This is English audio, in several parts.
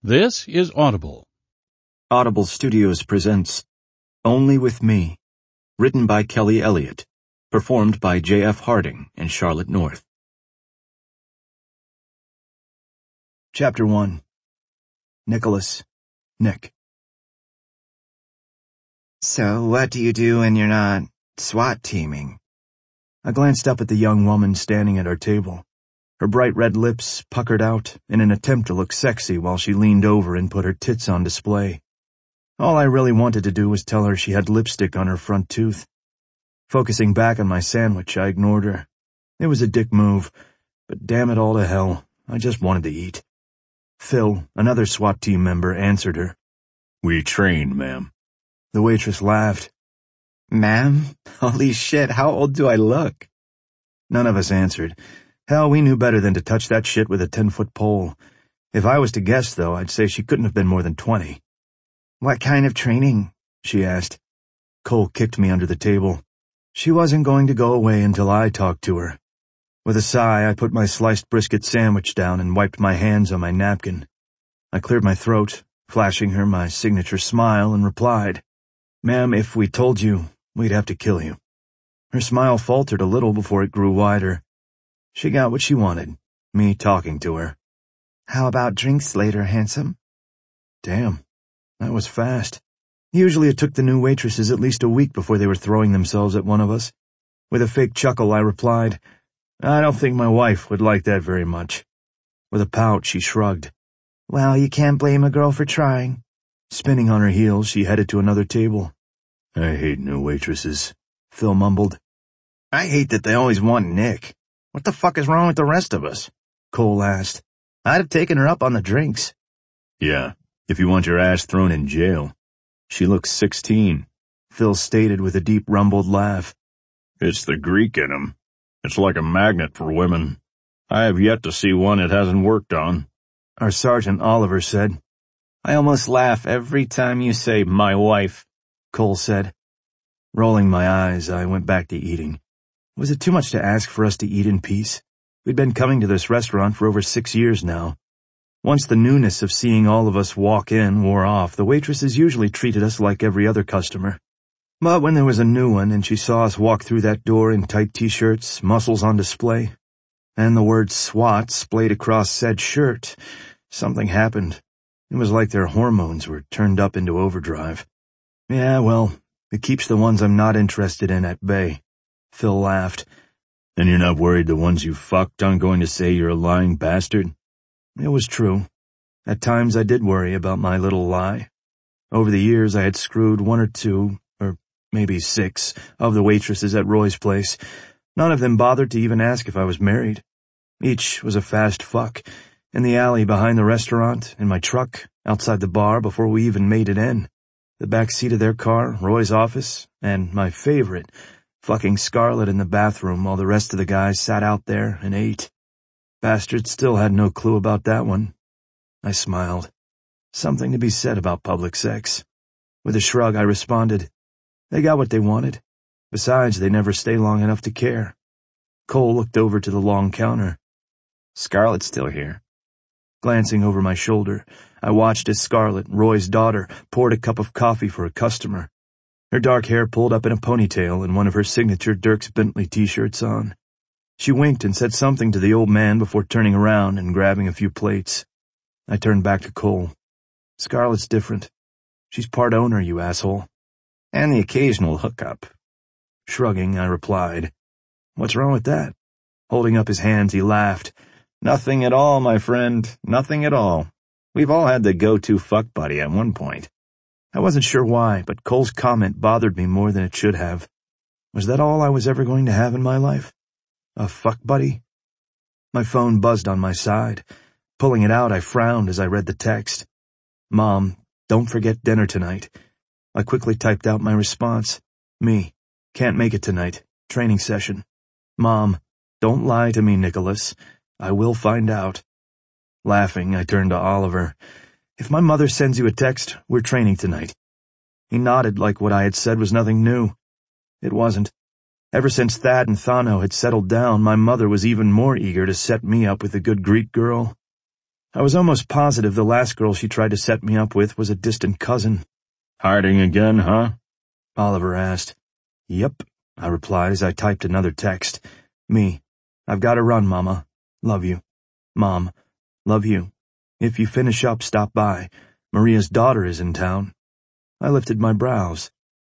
This is Audible. Audible Studios presents Only with Me, written by Kelly Elliott, performed by J.F. Harding and Charlotte North. Chapter 1. Nicholas, Nick. So what do you do when you're not SWAT teaming? I glanced up at the young woman standing at our table. Her bright red lips puckered out in an attempt to look sexy while she leaned over and put her tits on display. All I really wanted to do was tell her she had lipstick on her front tooth. Focusing back on my sandwich, I ignored her. It was a dick move, but damn it all to hell, I just wanted to eat. Phil, another SWAT team member, answered her. "We trained, ma'am." The waitress laughed. Ma'am? Holy shit, how old do I look? None of us answered. Hell, we knew better than to touch that shit with a 10-foot pole. If I was to guess, though, I'd say she couldn't have been more than 20. What kind of training? She asked. Cole kicked me under the table. She wasn't going to go away until I talked to her. With a sigh, I put my sliced brisket sandwich down and wiped my hands on my napkin. I cleared my throat, flashing her my signature smile, and replied, "Ma'am, if we told you, we'd have to kill you." Her smile faltered a little before it grew wider. She got what she wanted, me talking to her. How about drinks later, handsome? Damn, that was fast. Usually it took the new waitresses at least a week before they were throwing themselves at one of us. With a fake chuckle, I replied, "I don't think my wife would like that very much." With a pout, she shrugged. Well, you can't blame a girl for trying. Spinning on her heels, she headed to another table. "I hate new waitresses," Phil mumbled. "I hate that they always want Nick. What the fuck is wrong with the rest of us?" Cole asked. "I'd have taken her up on the drinks." "Yeah, if you want your ass thrown in jail." "She looks 16, Phil stated with a deep rumbled laugh. "It's the Greek in him. It's like a magnet for women. I have yet to see one it hasn't worked on," our Sergeant Oliver said. "I almost laugh every time you say my wife," Cole said. Rolling my eyes, I went back to eating. Was it too much to ask for us to eat in peace? We'd been coming to this restaurant for over 6 years now. Once the newness of seeing all of us walk in wore off, the waitresses usually treated us like every other customer. But when there was a new one and she saw us walk through that door in tight t-shirts, muscles on display, and the word SWAT splayed across said shirt, something happened. It was like their hormones were turned up into overdrive. Yeah, well, it keeps the ones I'm not interested in at bay. Phil laughed. "And you're not worried the ones you fucked aren't going to say you're a lying bastard?" It was true. At times I did worry about my little lie. Over the years I had screwed 1 or 2, or maybe 6, of the waitresses at Roy's place. None of them bothered to even ask if I was married. Each was a fast fuck. In the alley behind the restaurant, in my truck, outside the bar before we even made it in. The back seat of their car, Roy's office, and my favorite, fucking Scarlett in the bathroom while the rest of the guys sat out there and ate. Bastards still had no clue about that one. I smiled. Something to be said about public sex. With a shrug, I responded, "They got what they wanted. Besides, they never stay long enough to care." Cole looked over to the long counter. "Scarlett's still here." Glancing over my shoulder, I watched as Scarlett, Roy's daughter, poured a cup of coffee for a customer. Her dark hair pulled up in a ponytail and one of her signature Dierks Bentley t-shirts on. She winked and said something to the old man before turning around and grabbing a few plates. I turned back to Cole. "Scarlett's different. She's part owner, you asshole." "And the occasional hookup." Shrugging, I replied, "What's wrong with that?" Holding up his hands, he laughed. "Nothing at all, my friend. Nothing at all. We've all had the go-to fuck buddy at one point." I wasn't sure why, but Cole's comment bothered me more than it should have. Was that all I was ever going to have in my life? A fuck buddy? My phone buzzed on my side. Pulling it out, I frowned as I read the text. "Mom, don't forget dinner tonight." I quickly typed out my response. "Me. Can't make it tonight. Training session." "Mom, don't lie to me, Nicholas. I will find out." Laughing, I turned to Oliver. "If my mother sends you a text, we're training tonight." He nodded like what I had said was nothing new. It wasn't. Ever since Thad and Thano had settled down, my mother was even more eager to set me up with a good Greek girl. I was almost positive the last girl she tried to set me up with was a distant cousin. Hiding again, huh? Oliver asked. Yep, I replied as I typed another text. Me. I've got to run, Mama. Love you. Mom. Love you. If you finish up, stop by. Maria's daughter is in town. I lifted my brows.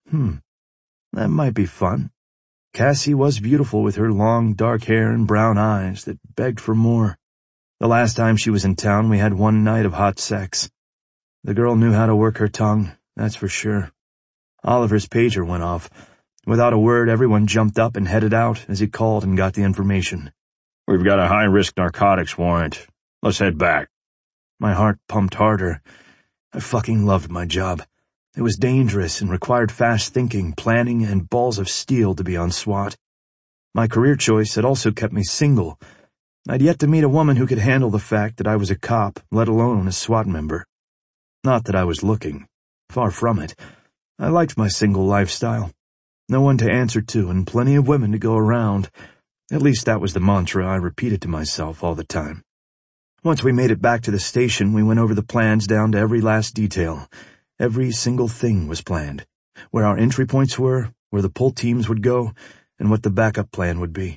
That might be fun. Cassie was beautiful with her long, dark hair and brown eyes that begged for more. The last time she was in town, we had one night of hot sex. The girl knew how to work her tongue, that's for sure. Oliver's pager went off. Without a word, everyone jumped up and headed out as he called and got the information. We've got a high-risk narcotics warrant. Let's head back. My heart pumped harder. I fucking loved my job. It was dangerous and required fast thinking, planning, and balls of steel to be on SWAT. My career choice had also kept me single. I'd yet to meet a woman who could handle the fact that I was a cop, let alone a SWAT member. Not that I was looking. Far from it. I liked my single lifestyle. No one to answer to and plenty of women to go around. At least that was the mantra I repeated to myself all the time. Once we made it back to the station, we went over the plans down to every last detail. Every single thing was planned. Where our entry points were, where the pull teams would go, and what the backup plan would be.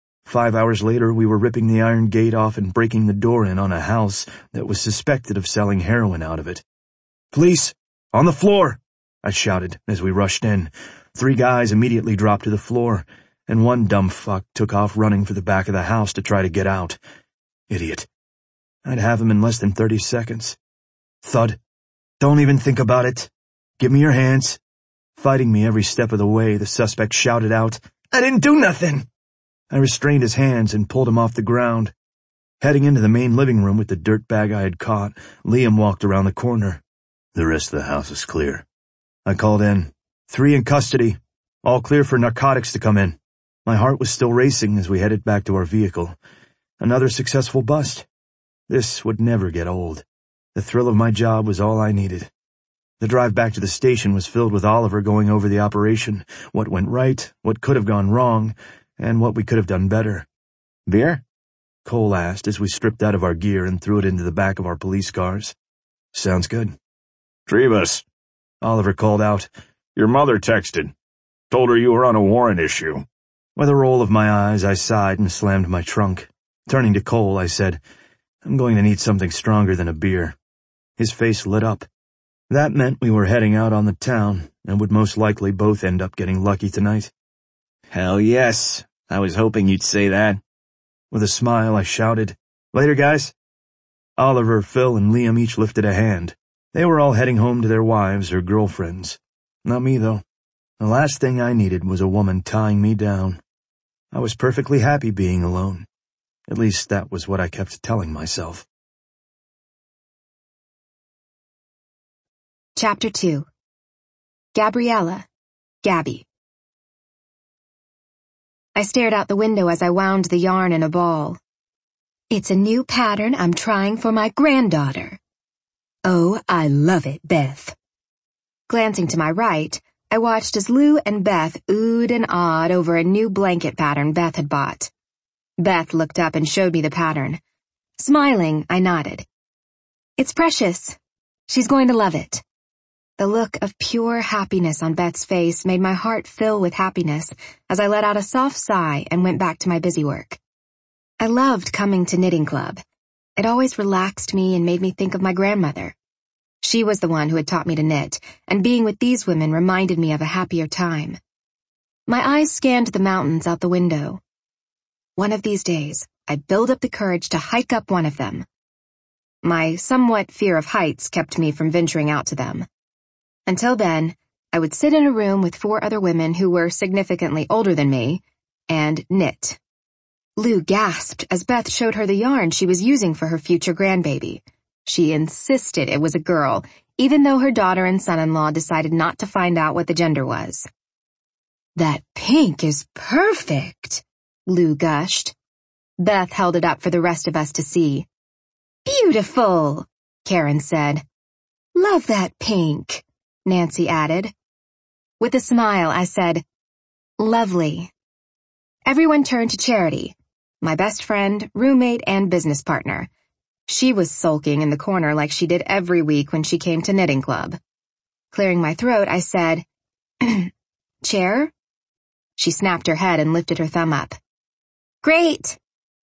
5 hours later, we were ripping the iron gate off and breaking the door in on a house that was suspected of selling heroin out of it. Police! On the floor! I shouted as we rushed in. 3 guys immediately dropped to the floor, and one dumb fuck took off running for the back of the house to try to get out. Idiot. I'd have him in less than 30 seconds. Thud. Don't even think about it. Give me your hands. Fighting me every step of the way, the suspect shouted out, I didn't do nothing! I restrained his hands and pulled him off the ground. Heading into the main living room with the dirt bag I had caught, Liam walked around the corner. The rest of the house is clear. I called in. 3 in custody. All clear for narcotics to come in. My heart was still racing as we headed back to our vehicle. Another successful bust. This would never get old. The thrill of my job was all I needed. The drive back to the station was filled with Oliver going over the operation, what went right, what could have gone wrong, and what we could have done better. Beer? Cole asked as we stripped out of our gear and threw it into the back of our police cars. Sounds good. Trevis, Oliver called out. Your mother texted. Told her you were on a warrant issue. With a roll of my eyes, I sighed and slammed my trunk. Turning to Cole, I said, I'm going to need something stronger than a beer. His face lit up. That meant we were heading out on the town and would most likely both end up getting lucky tonight. Hell yes. I was hoping you'd say that. With a smile, I shouted, Later, guys. Oliver, Phil, and Liam each lifted a hand. They were all heading home to their wives or girlfriends. Not me, though. The last thing I needed was a woman tying me down. I was perfectly happy being alone. At least that was what I kept telling myself. Chapter 2. Gabriella. Gabby. I stared out the window as I wound the yarn in a ball. It's a new pattern I'm trying for my granddaughter. Oh, I love it, Beth. Glancing to my right, I watched as Lou and Beth oohed and awed over a new blanket pattern Beth had bought. Beth looked up and showed me the pattern. Smiling, I nodded. It's precious. She's going to love it. The look of pure happiness on Beth's face made my heart fill with happiness as I let out a soft sigh and went back to my busy work. I loved coming to knitting club. It always relaxed me and made me think of my grandmother. She was the one who had taught me to knit, and being with these women reminded me of a happier time. My eyes scanned the mountains out the window. One of these days, I'd build up the courage to hike up one of them. My somewhat fear of heights kept me from venturing out to them. Until then, I would sit in a room with 4 other women who were significantly older than me and knit. Lou gasped as Beth showed her the yarn she was using for her future grandbaby. She insisted it was a girl, even though her daughter and son-in-law decided not to find out what the gender was. That pink is perfect, Lou gushed. Beth held it up for the rest of us to see. Beautiful, Karen said. Love that pink, Nancy added. With a smile, I said, lovely. Everyone turned to Charity, my best friend, roommate, and business partner. She was sulking in the corner like she did every week when she came to knitting club. Clearing my throat, I said, "Chair?" She snapped her head and lifted her thumb up. "Great."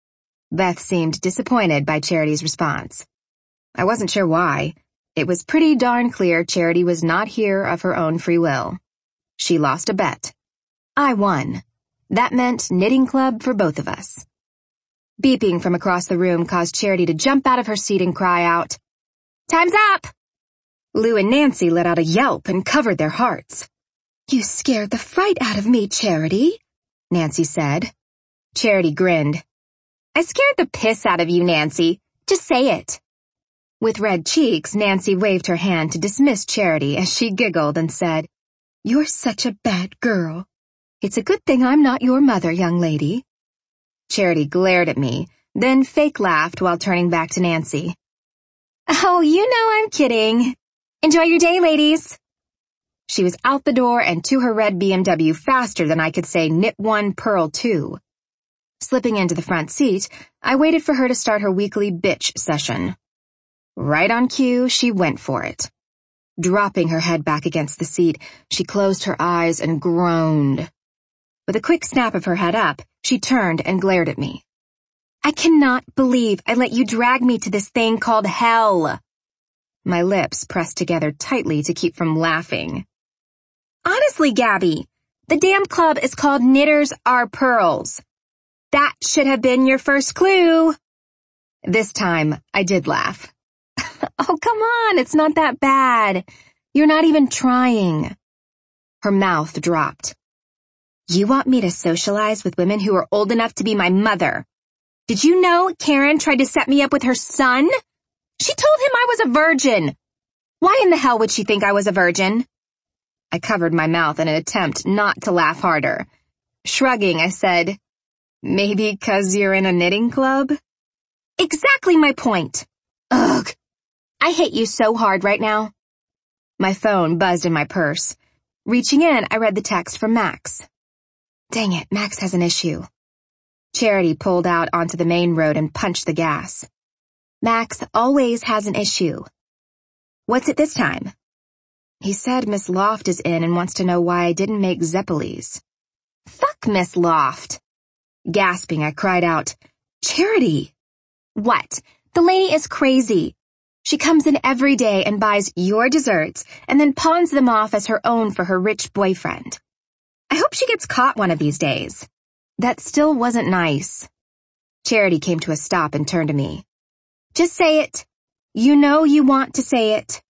Beth seemed disappointed by Charity's response. I wasn't sure why. It was pretty darn clear Charity was not here of her own free will. She lost a bet. I won. That meant knitting club for both of us. Beeping from across the room caused Charity to jump out of her seat and cry out, "Time's up!" Lou and Nancy let out a yelp and covered their hearts. "You scared the fright out of me, Charity," Nancy said. Charity grinned. "I scared the piss out of you, Nancy. Just say it." With red cheeks, Nancy waved her hand to dismiss Charity as she giggled and said, "You're such a bad girl. It's a good thing I'm not your mother, young lady." Charity glared at me, then fake laughed while turning back to Nancy. "Oh, you know I'm kidding. Enjoy your day, ladies." She was out the door and to her red BMW faster than I could say knit 1, purl 2. Slipping into the front seat, I waited for her to start her weekly bitch session. Right on cue, she went for it. Dropping her head back against the seat, she closed her eyes and groaned. With a quick snap of her head up, she turned and glared at me. "I cannot believe I let you drag me to this thing called hell." My lips pressed together tightly to keep from laughing. "Honestly, Gabby, the damn club is called Knitters Are Pearls. That should have been your first clue." This time, I did laugh. "Oh, come on, it's not that bad. You're not even trying." Her mouth dropped. "You want me to socialize with women who are old enough to be my mother? Did you know Karen tried to set me up with her son? She told him I was a virgin. Why in the hell would she think I was a virgin?" I covered my mouth in an attempt not to laugh harder. Shrugging, I said, "Maybe 'cause you're in a knitting club?" "Exactly my point. Ugh. I hate you so hard right now." My phone buzzed in my purse. Reaching in, I read the text from Max. Dang it, Max has an issue. Charity pulled out onto the main road and punched the gas. Max always has an issue. "What's it this time?" "He said Miss Loft is in and wants to know why I didn't make Zeppelis." "Fuck Miss Loft." Gasping, I cried out, "Charity!" "What? The lady is crazy. She comes in every day and buys your desserts and then pawns them off as her own for her rich boyfriend. I hope she gets caught one of these days." That still wasn't nice. Charity came to a stop and turned to me. "Just say it. You know you want to say it."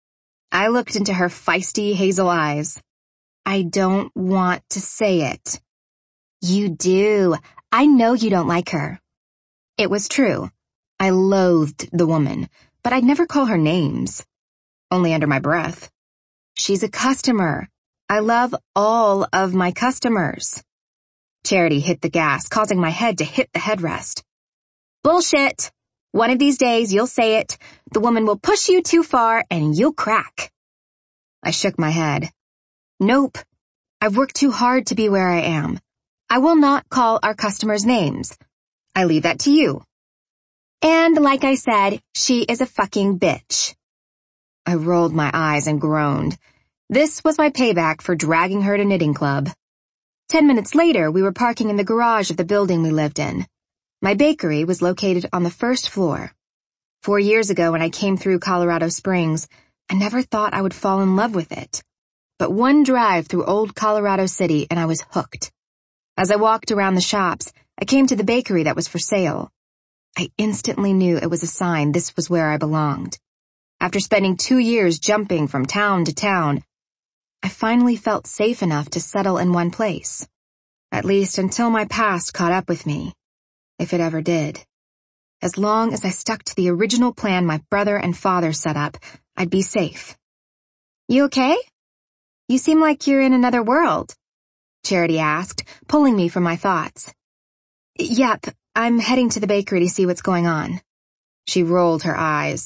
I looked into her feisty hazel eyes. "I don't want to say it." "You do. I know you don't like her." It was true. I loathed the woman, but I'd never call her names. Only under my breath. She's a customer. I love all of my customers. Charity hit the gas, causing my head to hit the headrest. "Bullshit. One of these days you'll say it. The woman will push you too far and you'll crack." I shook my head. "Nope. I've worked too hard to be where I am. I will not call our customers names. I leave that to you." "And like I said, she is a fucking bitch." I rolled my eyes and groaned. This was my payback for dragging her to knitting club. 10 minutes later, we were parking in the garage of the building we lived in. My bakery was located on the first floor. 4 years ago when I came through Colorado Springs, I never thought I would fall in love with it. But one drive through old Colorado City and I was hooked. As I walked around the shops, I came to the bakery that was for sale. I instantly knew it was a sign this was where I belonged. After spending 2 years jumping from town to town, I finally felt safe enough to settle in one place. At least until my past caught up with me. If it ever did. As long as I stuck to the original plan my brother and father set up, I'd be safe. "You okay? You seem like you're in another world," Charity asked, pulling me from my thoughts. "Yep, I'm heading to the bakery to see what's going on." She rolled her eyes.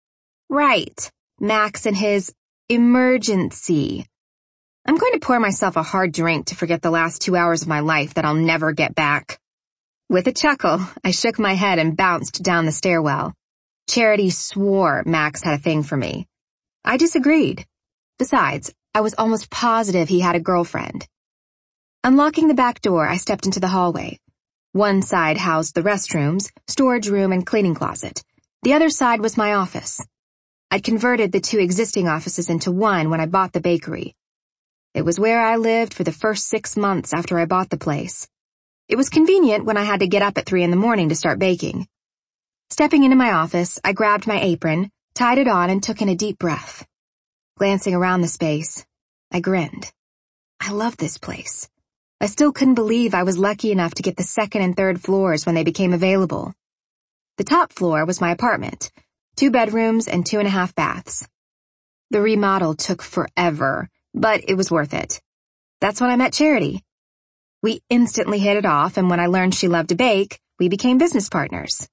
"Right, Max and his emergency. I'm going to pour myself a hard drink to forget the last 2 hours of my life that I'll never get back." With a chuckle, I shook my head and bounced down the stairwell. Charity swore Max had a thing for me. I disagreed. Besides, I was almost positive he had a girlfriend. Unlocking the back door, I stepped into the hallway. One side housed the restrooms, storage room, and cleaning closet. The other side was my office. I'd converted the two existing offices into one when I bought the bakery. It was where I lived for the first 6 months after I bought the place. It was convenient when I had to get up at 3 a.m. to start baking. Stepping into my office, I grabbed my apron, tied it on, and took in a deep breath. Glancing around the space, I grinned. I loved this place. I still couldn't believe I was lucky enough to get the second and third floors when they became available. The top floor was my apartment, 2 bedrooms and 2.5 baths. The remodel took forever, but it was worth it. That's when I met Charity. We instantly hit it off, and when I learned she loved to bake, we became business partners.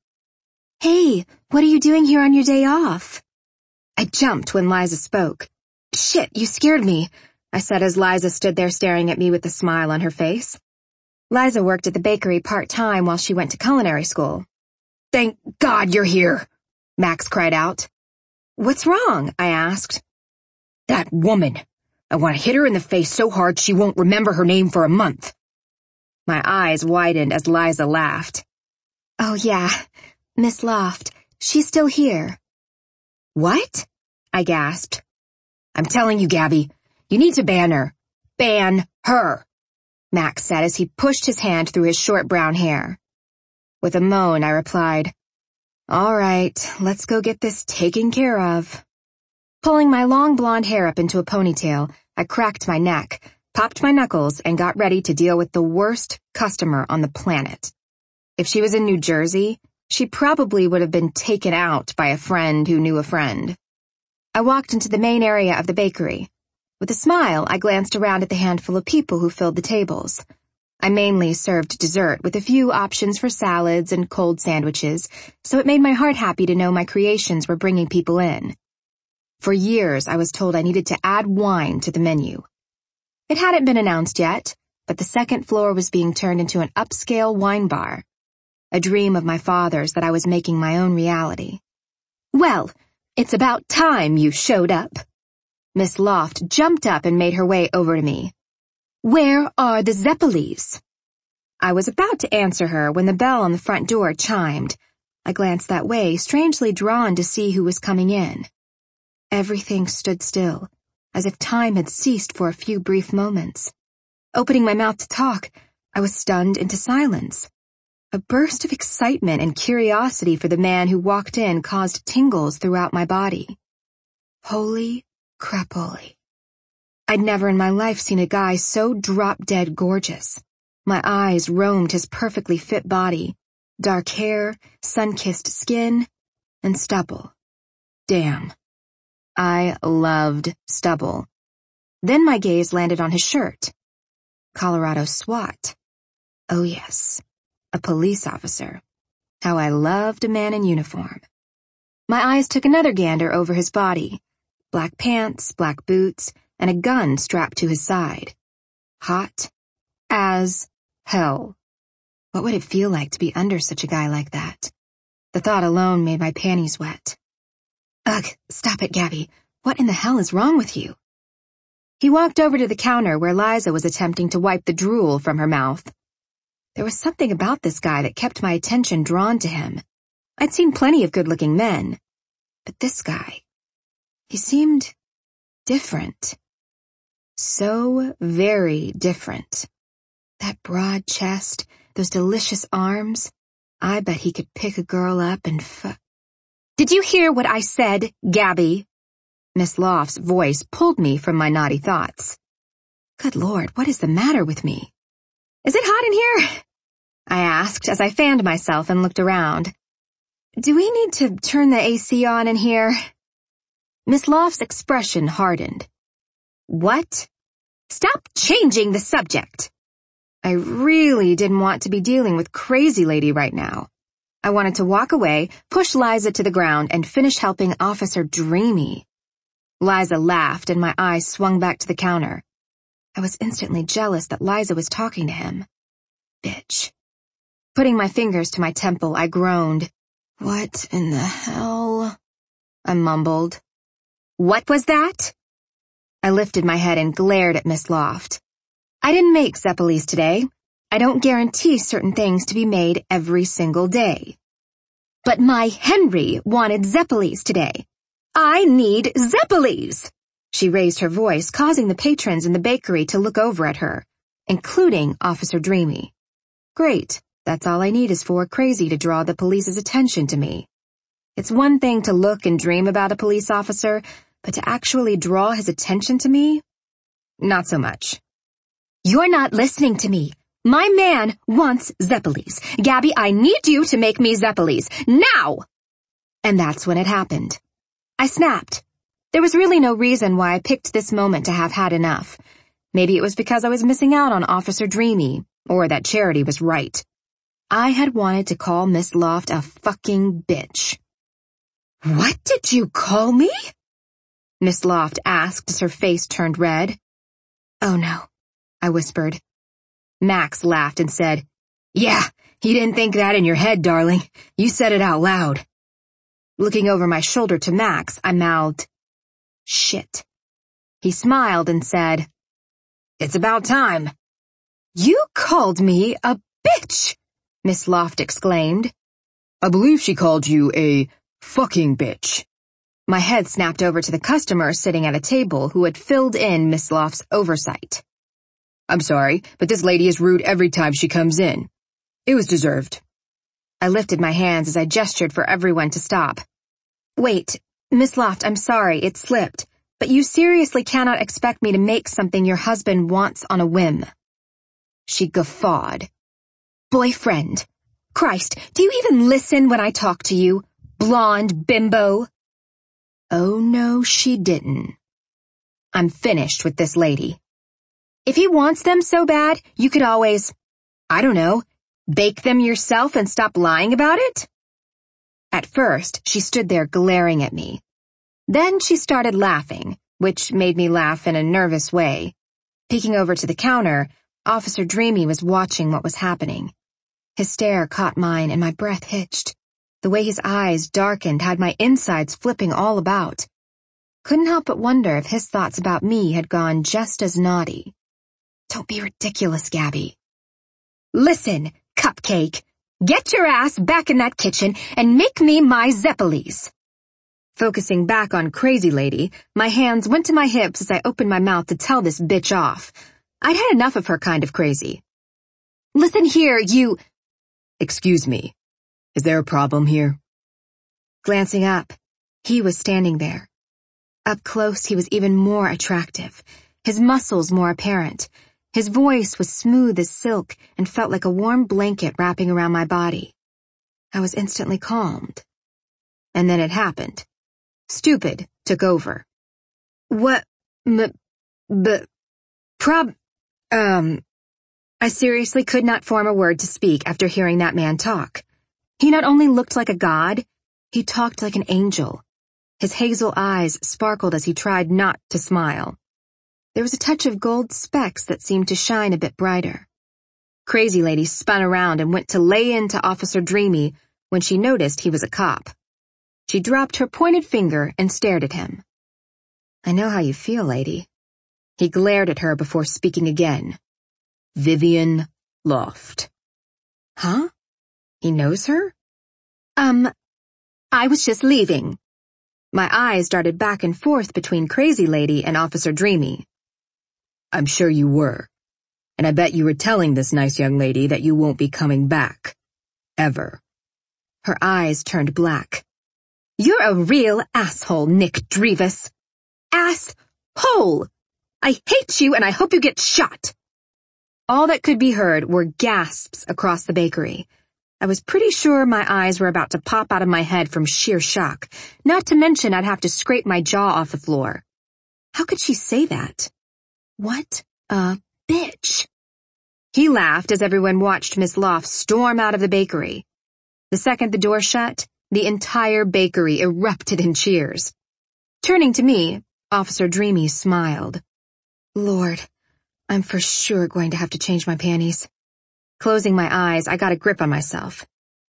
"Hey, what are you doing here on your day off?" I jumped when Liza spoke. "Shit, you scared me," I said as Liza stood there staring at me with a smile on her face. Liza worked at the bakery part-time while she went to culinary school. "Thank God you're here," Max cried out. "What's wrong?" I asked. "That woman. I want to hit her in the face so hard she won't remember her name for a month." My eyes widened as Liza laughed. "Oh yeah, Miss Loft. She's still here." "What?" I gasped. "I'm telling you, Gabby, you need to ban her. Ban her," Max said as he pushed his hand through his short brown hair. With a moan, I replied, "All right, let's go get this taken care of." Pulling my long blonde hair up into a ponytail, I cracked my neck, popped my knuckles, and got ready to deal with the worst customer on the planet. If she was in New Jersey, she probably would have been taken out by a friend who knew a friend. I walked into the main area of the bakery. With a smile, I glanced around at the handful of people who filled the tables. I mainly served dessert with a few options for salads and cold sandwiches, so it made my heart happy to know my creations were bringing people in. For years, I was told I needed to add wine to the menu. It hadn't been announced yet, but the second floor was being turned into an upscale wine bar. A dream of my father's that I was making my own reality. "Well, it's about time you showed up." Miss Loft jumped up and made her way over to me. "Where are the Zeppelis?" I was about to answer her when the bell on the front door chimed. I glanced that way, strangely drawn to see who was coming in. Everything stood still, as if time had ceased for a few brief moments. Opening my mouth to talk, I was stunned into silence. A burst of excitement and curiosity for the man who walked in caused tingles throughout my body. Holy crapoly. I'd never in my life seen a guy so drop-dead gorgeous. My eyes roamed his perfectly fit body, dark hair, sun-kissed skin, and stubble. Damn. I loved stubble. Then my gaze landed on his shirt. Colorado SWAT. Oh yes. A police officer. How I loved a man in uniform. My eyes took another gander over his body. Black pants, black boots, and a gun strapped to his side. Hot as hell. What would it feel like to be under such a guy like that? The thought alone made my panties wet. Ugh, stop it, Gabby. What in the hell is wrong with you? He walked over to the counter where Liza was attempting to wipe the drool from her mouth. There was something about this guy that kept my attention drawn to him. I'd seen plenty of good-looking men, but this guy, he seemed different. So very different. That broad chest, those delicious arms, I bet he could pick a girl up and Did you hear what I said, Gabby? Miss Loft's voice pulled me from my naughty thoughts. Good Lord, what is the matter with me? Is it hot in here? I asked as I fanned myself and looked around. Do we need to turn the AC on in here? Miss Loft's expression hardened. What? Stop changing the subject. I really didn't want to be dealing with crazy lady right now. I wanted to walk away, push Liza to the ground, and finish helping Officer Dreamy. Liza laughed and my eyes swung back to the counter. I was instantly jealous that Liza was talking to him. Bitch. Putting my fingers to my temple, I groaned. What in the hell? I mumbled. What was that? I lifted my head and glared at Miss Loft. I didn't make Zeppelis today. I don't guarantee certain things to be made every single day. But my Henry wanted Zeppelis today. I need Zeppelis! She raised her voice, causing the patrons in the bakery to look over at her, including Officer Dreamy. Great, that's all I need is for Crazy to draw the police's attention to me. It's one thing to look and dream about a police officer, but to actually draw his attention to me? Not so much. You're not listening to me. My man wants Zeppelis. Gabby, I need you to make me Zeppelis. Now! And that's when it happened. I snapped. There was really no reason why I picked this moment to have had enough. Maybe it was because I was missing out on Officer Dreamy, or that Charity was right. I had wanted to call Miss Loft a fucking bitch. What did you call me? Miss Loft asked as her face turned red. Oh no, I whispered. Max laughed and said, Yeah, you didn't think that in your head, darling. You said it out loud. Looking over my shoulder to Max, I mouthed, Shit. He smiled and said, It's about time. You called me a bitch, Miss Loft exclaimed. I believe she called you a fucking bitch. My head snapped over to the customer sitting at a table who had filled in Miss Loft's oversight. I'm sorry, but this lady is rude every time she comes in. It was deserved. I lifted my hands as I gestured for everyone to stop. Wait, Miss Loft, I'm sorry, it slipped, but you seriously cannot expect me to make something your husband wants on a whim. She guffawed. Boyfriend. Christ, do you even listen when I talk to you, blonde bimbo? Oh no, she didn't. I'm finished with this lady. If he wants them so bad, you could always, I don't know, bake them yourself and stop lying about it? At first, she stood there glaring at me. Then she started laughing, which made me laugh in a nervous way. Peeking over to the counter, Officer Dreamy was watching what was happening. His stare caught mine and my breath hitched. The way his eyes darkened had my insides flipping all about. Couldn't help but wonder if his thoughts about me had gone just as naughty. Don't be ridiculous, Gabby. Listen, Cupcake. Get your ass back in that kitchen and make me my Zeppelis. Focusing back on Crazy Lady, my hands went to my hips as I opened my mouth to tell this bitch off. I'd had enough of her kind of crazy. Listen here, you... Excuse me. Is there a problem here? Glancing up, he was standing there. Up close, he was even more attractive, his muscles more apparent. His voice was smooth as silk and felt like a warm blanket wrapping around my body. I was instantly calmed. And then it happened. Stupid took over. What, I seriously could not form a word to speak after hearing that man talk. He not only looked like a god, he talked like an angel. His hazel eyes sparkled as he tried not to smile. There was a touch of gold specks that seemed to shine a bit brighter. Crazy Lady spun around and went to lay into Officer Dreamy when she noticed he was a cop. She dropped her pointed finger and stared at him. I know how you feel, lady. He glared at her before speaking again. Vivian Loft. Huh? He knows her? I was just leaving. My eyes darted back and forth between Crazy Lady and Officer Dreamy. I'm sure you were. And I bet you were telling this nice young lady that you won't be coming back. Ever. Her eyes turned black. You're a real asshole, Nick Drevis. Asshole! I hate you and I hope you get shot. All that could be heard were gasps across the bakery. I was pretty sure my eyes were about to pop out of my head from sheer shock, not to mention I'd have to scrape my jaw off the floor. How could she say that? What a bitch. He laughed as everyone watched Miss Loft storm out of the bakery. The second the door shut, the entire bakery erupted in cheers. Turning to me, Officer Dreamy smiled. Lord, I'm for sure going to have to change my panties. Closing my eyes, I got a grip on myself.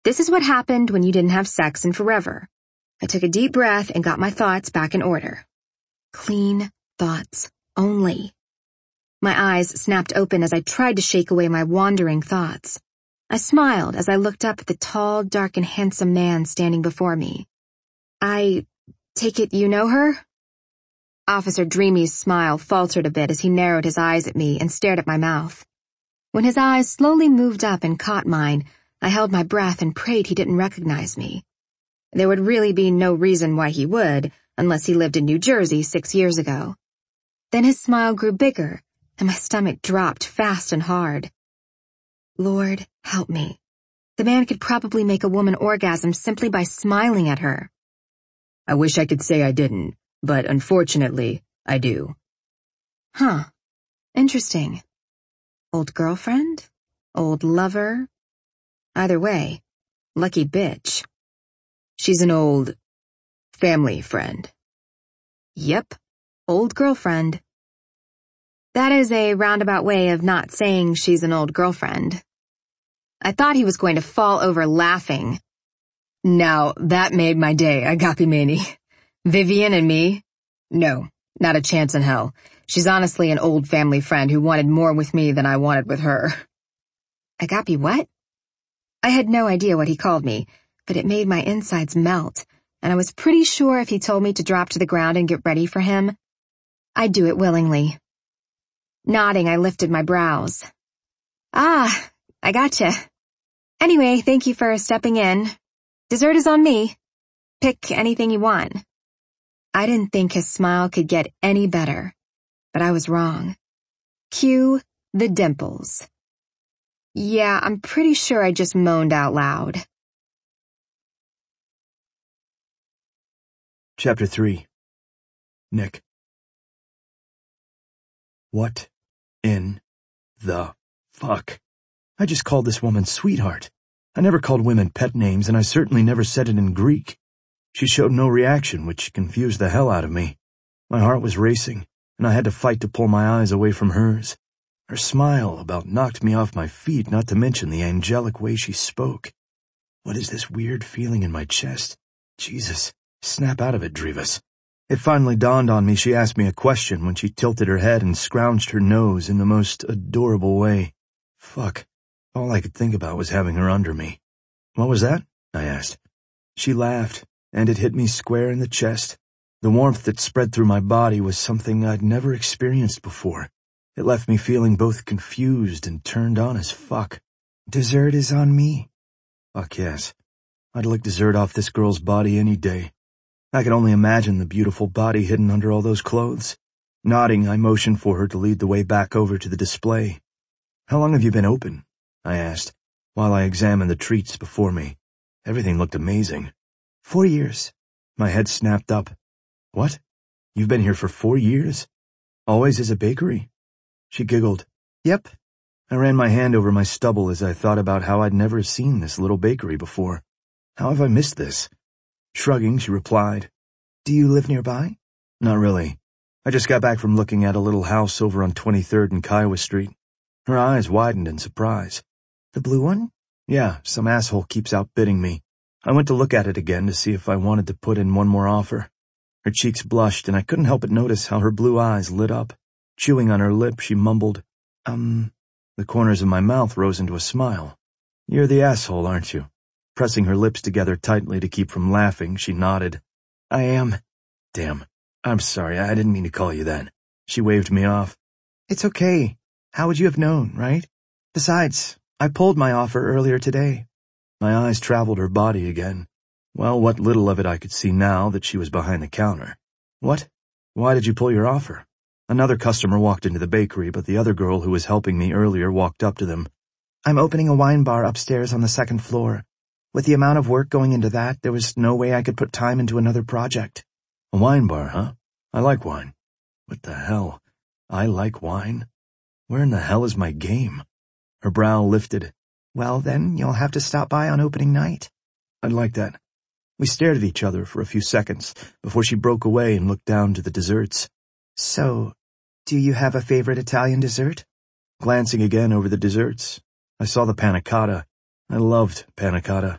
This is what happened when you didn't have sex in forever. I took a deep breath and got my thoughts back in order. Clean thoughts only. My eyes snapped open as I tried to shake away my wandering thoughts. I smiled as I looked up at the tall, dark, and handsome man standing before me. I take it you know her? Officer Dreamy's smile faltered a bit as he narrowed his eyes at me and stared at my mouth. When his eyes slowly moved up and caught mine, I held my breath and prayed he didn't recognize me. There would really be no reason why he would, unless he lived in New Jersey 6 years ago. Then his smile grew bigger, and my stomach dropped fast and hard. Lord, help me. The man could probably make a woman orgasm simply by smiling at her. I wish I could say I didn't, but unfortunately, I do. Huh. Interesting. Old girlfriend? Old lover? Either way, lucky bitch. She's an old family friend. Yep, old girlfriend. That is a roundabout way of not saying she's an old girlfriend. I thought he was going to fall over laughing. Now, that made my day, Agape Maney. Vivian and me? No, not a chance in hell. She's honestly an old family friend who wanted more with me than I wanted with her. Agape what? I had no idea what he called me, but it made my insides melt, and I was pretty sure if he told me to drop to the ground and get ready for him, I'd do it willingly. Nodding, I lifted my brows. Ah, I gotcha. Anyway, thank you for stepping in. Dessert is on me. Pick anything you want. I didn't think his smile could get any better, but I was wrong. Cue the dimples. Yeah, I'm pretty sure I just moaned out loud. Chapter 3. Nick. What in the fuck? I just called this woman sweetheart. I never called women pet names, and I certainly never said it in Greek. She showed no reaction, which confused the hell out of me. My heart was racing, and I had to fight to pull my eyes away from hers. Her smile about knocked me off my feet, not to mention the angelic way she spoke. What is this weird feeling in my chest? Jesus, snap out of it, Drevis. It finally dawned on me she asked me a question when she tilted her head and scrounged her nose in the most adorable way. Fuck. All I could think about was having her under me. What was that? I asked. She laughed, and it hit me square in the chest. The warmth that spread through my body was something I'd never experienced before. It left me feeling both confused and turned on as fuck. Dessert is on me. Fuck yes. I'd lick dessert off this girl's body any day. I could only imagine the beautiful body hidden under all those clothes. Nodding, I motioned for her to lead the way back over to the display. How long have you been open? I asked, while I examined the treats before me. Everything looked amazing. 4 years. My head snapped up. What? You've been here for 4 years? Always as a bakery? She giggled. Yep. I ran my hand over my stubble as I thought about how I'd never seen this little bakery before. How have I missed this? Shrugging, she replied, Do you live nearby? Not really. I just got back from looking at a little house over on 23rd and Kiowa Street. Her eyes widened in surprise. The blue one? Yeah, some asshole keeps outbidding me. I went to look at it again to see if I wanted to put in one more offer. Her cheeks blushed, and I couldn't help but notice how her blue eyes lit up. Chewing on her lip, she mumbled, The corners of my mouth rose into a smile. You're the asshole, aren't you? Pressing her lips together tightly to keep from laughing, she nodded. I am. Damn. I'm sorry, I didn't mean to call you that. She waved me off. It's okay. How would you have known, right? Besides, I pulled my offer earlier today. My eyes traveled her body again. Well, what little of it I could see now that she was behind the counter. What? Why did you pull your offer? Another customer walked into the bakery, but the other girl who was helping me earlier walked up to them. I'm opening a wine bar upstairs on the 2nd floor. With the amount of work going into that, there was no way I could put time into another project. A wine bar, huh? I like wine. What the hell? I like wine? Where in the hell is my game? Her brow lifted. Well, then, you'll have to stop by on opening night. I'd like that. We stared at each other for a few seconds before she broke away and looked down to the desserts. So, do you have a favorite Italian dessert? Glancing again over the desserts, I saw the panna cotta. I loved panna cotta.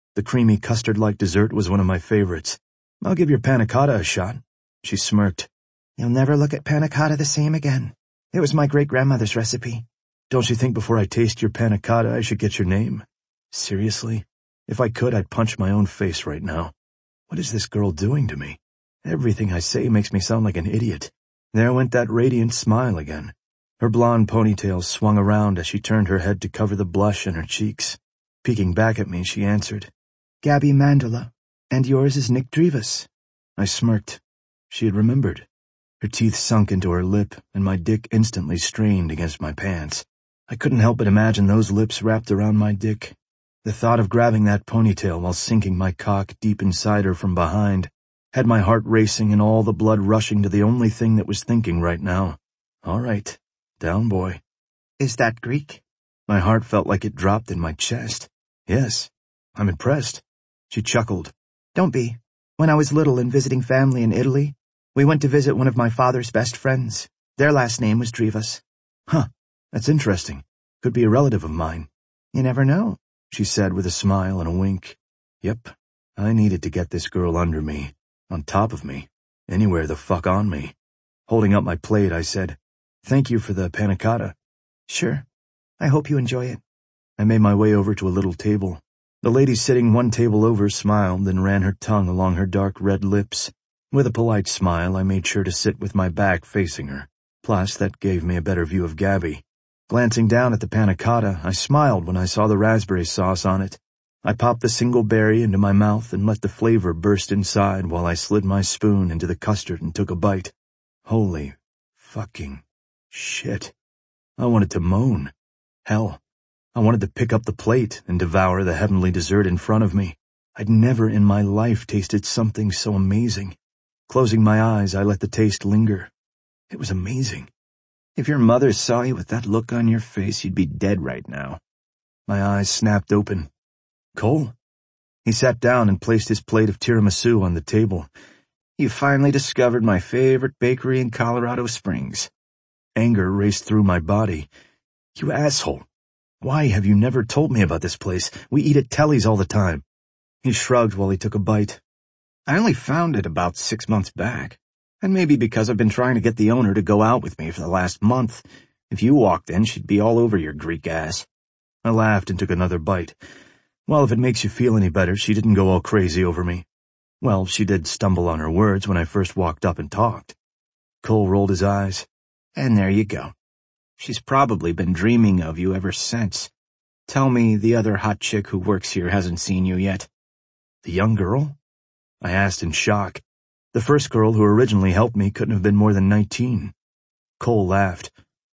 The creamy custard-like dessert was one of my favorites. I'll give your panna cotta a shot. She smirked. You'll never look at panna cotta the same again. It was my great-grandmother's recipe. Don't you think before I taste your panna cotta I should get your name? Seriously? If I could, I'd punch my own face right now. What is this girl doing to me? Everything I say makes me sound like an idiot. There went that radiant smile again. Her blonde ponytail swung around as she turned her head to cover the blush in her cheeks. Peeking back at me, she answered, Gabby Mandela. And yours is Nick Drivas. I smirked. She had remembered. Her teeth sunk into her lip, and my dick instantly strained against my pants. I couldn't help but imagine those lips wrapped around my dick. The thought of grabbing that ponytail while sinking my cock deep inside her from behind had my heart racing and all the blood rushing to the only thing that was thinking right now. All right, down boy. Is that Greek? My heart felt like it dropped in my chest. Yes, I'm impressed. She chuckled. Don't be. When I was little and visiting family in Italy, we went to visit one of my father's best friends. Their last name was Drivas. Huh, that's interesting. Could be a relative of mine. You never know, she said with a smile and a wink. Yep, I needed to get this girl under me, on top of me, anywhere the fuck on me. Holding up my plate, I said, Thank you for the panna cotta. Sure. I hope you enjoy it. I made my way over to a little table. The lady sitting one table over smiled, then ran her tongue along her dark red lips. With a polite smile, I made sure to sit with my back facing her. Plus, that gave me a better view of Gabby. Glancing down at the panna cotta, I smiled when I saw the raspberry sauce on it. I popped the single berry into my mouth and let the flavor burst inside while I slid my spoon into the custard and took a bite. Holy fucking shit. I wanted to moan. Hell, I wanted to pick up the plate and devour the heavenly dessert in front of me. I'd never in my life tasted something so amazing. Closing my eyes, I let the taste linger. It was amazing. If your mother saw you with that look on your face, you'd be dead right now. My eyes snapped open. Cole? He sat down and placed his plate of tiramisu on the table. You finally discovered my favorite bakery in Colorado Springs. Anger raced through my body. You asshole. Why have you never told me about this place? We eat at Telly's all the time. He shrugged while he took a bite. I only found it about 6 months back. And maybe because I've been trying to get the owner to go out with me for the last month. If you walked in, she'd be all over your Greek ass. I laughed and took another bite. Well, if it makes you feel any better, she didn't go all crazy over me. Well, she did stumble on her words when I first walked up and talked. Cole rolled his eyes. And there you go. She's probably been dreaming of you ever since. Tell me the other hot chick who works here hasn't seen you yet. The young girl? I asked in shock. The first girl who originally helped me couldn't have been more than 19. Cole laughed.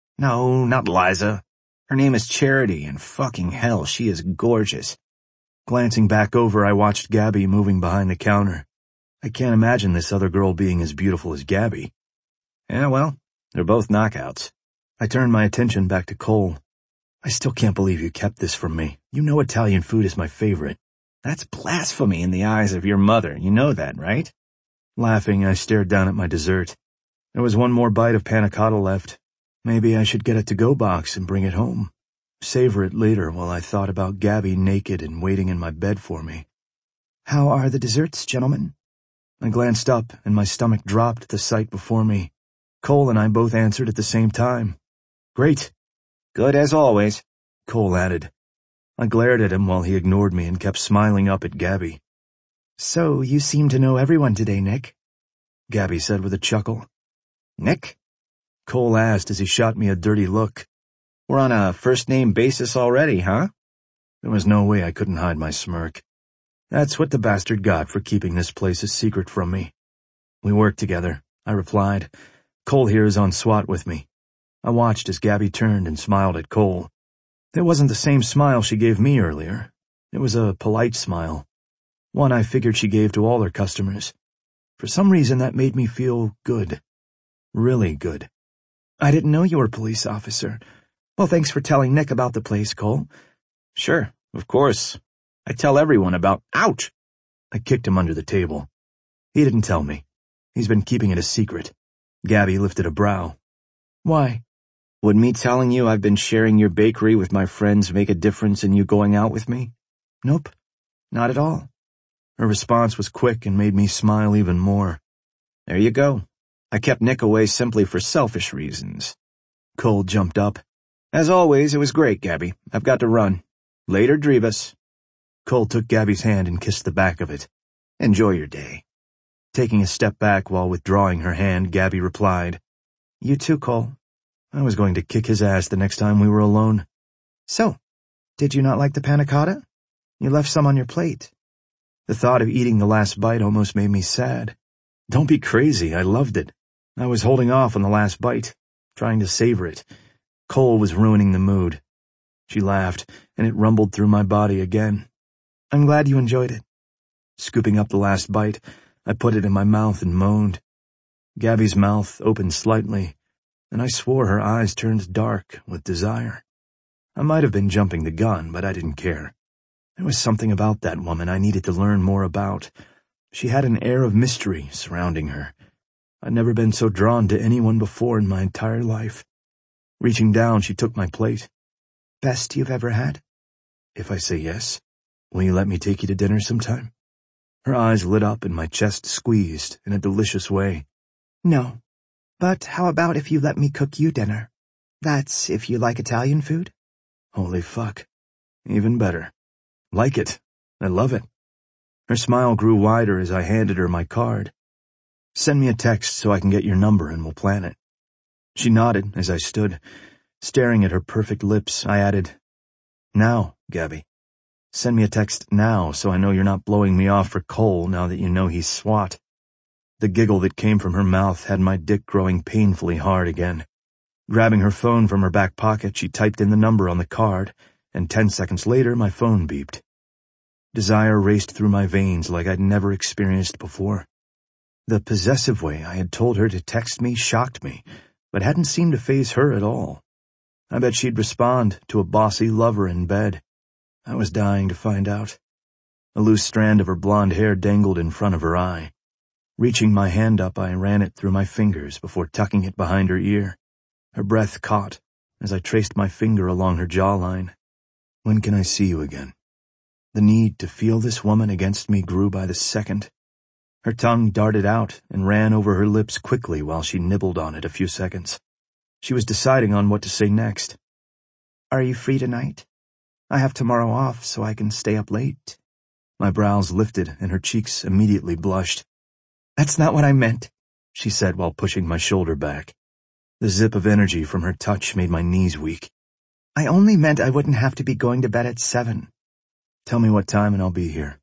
No, not Liza. Her name is Charity, and fucking hell, she is gorgeous. Glancing back over, I watched Gabby moving behind the counter. I can't imagine this other girl being as beautiful as Gabby. Yeah, well, they're both knockouts. I turned my attention back to Cole. I still can't believe you kept this from me. You know Italian food is my favorite. That's blasphemy in the eyes of your mother. You know that, right? Laughing, I stared down at my dessert. There was one more bite of panna cotta left. Maybe I should get a to-go box and bring it home. Savor it later while I thought about Gabby naked and waiting in my bed for me. How are the desserts, gentlemen? I glanced up, and my stomach dropped at the sight before me. Cole and I both answered at the same time. Great. Good as always, Cole added. I glared at him while he ignored me and kept smiling up at Gabby. So you seem to know everyone today, Nick, Gabby said with a chuckle. Nick? Cole asked as he shot me a dirty look. We're on a first-name basis already, huh? There was no way I couldn't hide my smirk. That's what the bastard got for keeping this place a secret from me. We work together, I replied. Cole here is on SWAT with me. I watched as Gabby turned and smiled at Cole. It wasn't the same smile she gave me earlier. It was a polite smile. One I figured she gave to all her customers. For some reason that made me feel good. Really good. I didn't know you were a police officer. Well, thanks for telling Nick about the place, Cole. Sure, of course. I tell everyone about— Ouch! I kicked him under the table. He didn't tell me. He's been keeping it a secret. Gabby lifted a brow. Why? Would me telling you I've been sharing your bakery with my friends make a difference in you going out with me? Nope. Not at all. Her response was quick and made me smile even more. There you go. I kept Nick away simply for selfish reasons. Cole jumped up. As always, it was great, Gabby. I've got to run. Later, Drevis. Cole took Gabby's hand and kissed the back of it. Enjoy your day. Taking a step back while withdrawing her hand, Gabby replied, You too, Cole. I was going to kick his ass the next time we were alone. So, did you not like the panna cotta? You left some on your plate. The thought of eating the last bite almost made me sad. Don't be crazy, I loved it. I was holding off on the last bite, trying to savor it. Cole was ruining the mood. She laughed, and it rumbled through my body again. I'm glad you enjoyed it. Scooping up the last bite, I put it in my mouth and moaned. Gabby's mouth opened slightly, and I swore her eyes turned dark with desire. I might have been jumping the gun, but I didn't care. There was something about that woman I needed to learn more about. She had an air of mystery surrounding her. I'd never been so drawn to anyone before in my entire life. Reaching down, she took my plate. Best you've ever had? If I say yes, will you let me take you to dinner sometime? Her eyes lit up and my chest squeezed in a delicious way. No. But how about if you let me cook you dinner? That's if you like Italian food? Holy fuck. Even better. Like it. I love it. Her smile grew wider as I handed her my card. Send me a text so I can get your number and we'll plan it. She nodded as I stood. Staring at her perfect lips, I added, Now, Gabby. Send me a text now so I know you're not blowing me off for Cole now that you know he's SWAT. The giggle that came from her mouth had my dick growing painfully hard again. Grabbing her phone from her back pocket, she typed in the number on the card, and 10 seconds later my phone beeped. Desire raced through my veins like I'd never experienced before. The possessive way I had told her to text me shocked me, but hadn't seemed to faze her at all. I bet she'd respond to a bossy lover in bed. I was dying to find out. A loose strand of her blonde hair dangled in front of her eye. Reaching my hand up, I ran it through my fingers before tucking it behind her ear. Her breath caught as I traced my finger along her jawline. When can I see you again? The need to feel this woman against me grew by the second. Her tongue darted out and ran over her lips quickly while she nibbled on it a few seconds. She was deciding on what to say next. Are you free tonight? I have tomorrow off so I can stay up late. My brows lifted and her cheeks immediately blushed. That's not what I meant, she said while pushing my shoulder back. The zip of energy from her touch made my knees weak. I only meant I wouldn't have to be going to bed at 7. Tell me what time and I'll be here.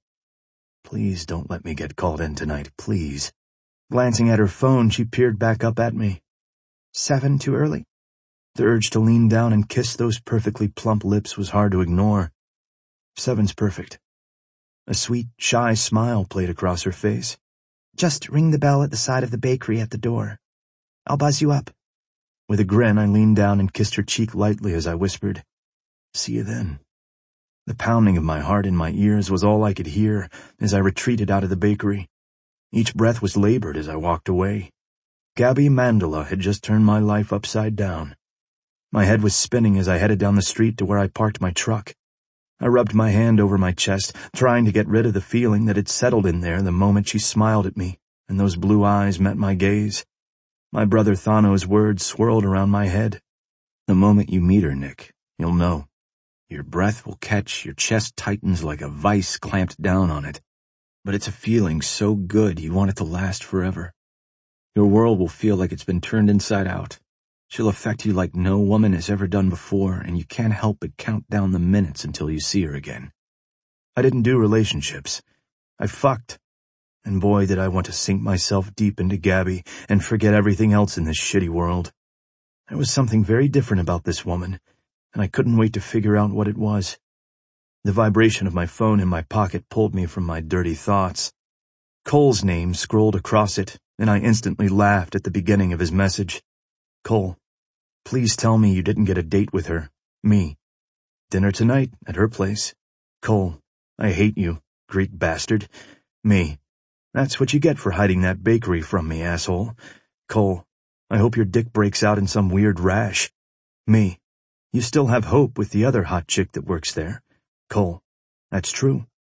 Please don't let me get called in tonight, please. Glancing at her phone, she peered back up at me. 7 too early? The urge to lean down and kiss those perfectly plump lips was hard to ignore. 7's perfect. A sweet, shy smile played across her face. Just ring the bell at the side of the bakery at the door. I'll buzz you up. With a grin, I leaned down and kissed her cheek lightly as I whispered, See you then. The pounding of my heart in my ears was all I could hear as I retreated out of the bakery. Each breath was labored as I walked away. Gabby Mandela had just turned my life upside down. My head was spinning as I headed down the street to where I parked my truck. I rubbed my hand over my chest, trying to get rid of the feeling that had settled in there the moment she smiled at me and those blue eyes met my gaze. My brother Thano's words swirled around my head. The moment you meet her, Nick, you'll know. Your breath will catch, your chest tightens like a vice clamped down on it. But it's a feeling so good you want it to last forever. Your world will feel like it's been turned inside out. She'll affect you like no woman has ever done before, and you can't help but count down the minutes until you see her again. I didn't do relationships. I fucked. And boy, did I want to sink myself deep into Gabby and forget everything else in this shitty world. There was something very different about this woman, and I couldn't wait to figure out what it was. The vibration of my phone in my pocket pulled me from my dirty thoughts. Cole's name scrolled across it, and I instantly laughed at the beginning of his message. Cole, please tell me you didn't get a date with her. Me. Dinner tonight at her place. Cole, I hate you, Greek bastard. Me. That's what you get for hiding that bakery from me, asshole. Cole, I hope your dick breaks out in some weird rash. Me. You still have hope with the other hot chick that works there. Cole, that's true.